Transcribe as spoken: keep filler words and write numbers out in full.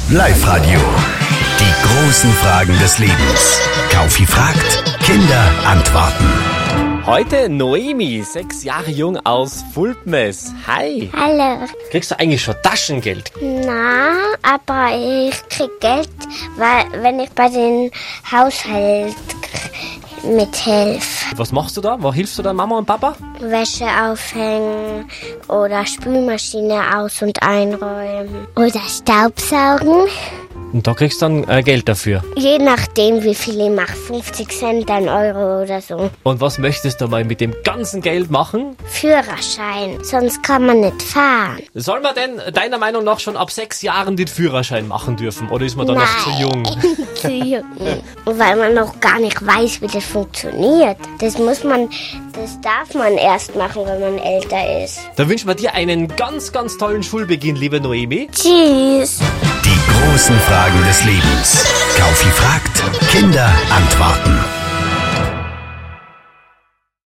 Live-Radio. Die großen Fragen des Lebens. Kaufi fragt, Kinder antworten. Heute Noemi, sechs Jahre jung aus Fulpmes. Hi. Hallo. Kriegst du eigentlich schon Taschengeld? Na, aber ich krieg Geld, weil wenn ich bei den Haushalt mithelfe. Was machst du da? Wo hilfst du da Mama und Papa? Wäsche aufhängen oder Spülmaschine aus- und einräumen. Oder Staubsaugen. Und da kriegst du dann äh, Geld dafür. Je nachdem, wie viel ich mache. fünfzig Cent, ein Euro oder so. Und was möchtest du mal mit dem ganzen Geld machen? Führerschein, sonst kann man nicht fahren. Soll man denn deiner Meinung nach schon ab sechs Jahren den Führerschein machen dürfen? Oder ist man da noch zu jung? Zu jung. Weil man noch gar nicht weiß, wie das funktioniert. Das muss man, das darf man erst machen, wenn man älter ist. Dann wünschen wir dir einen ganz, ganz tollen Schulbeginn, liebe Noemi. Tschüss. Die großen Fragen des Lebens. Kaufi fragt, Kinder antworten.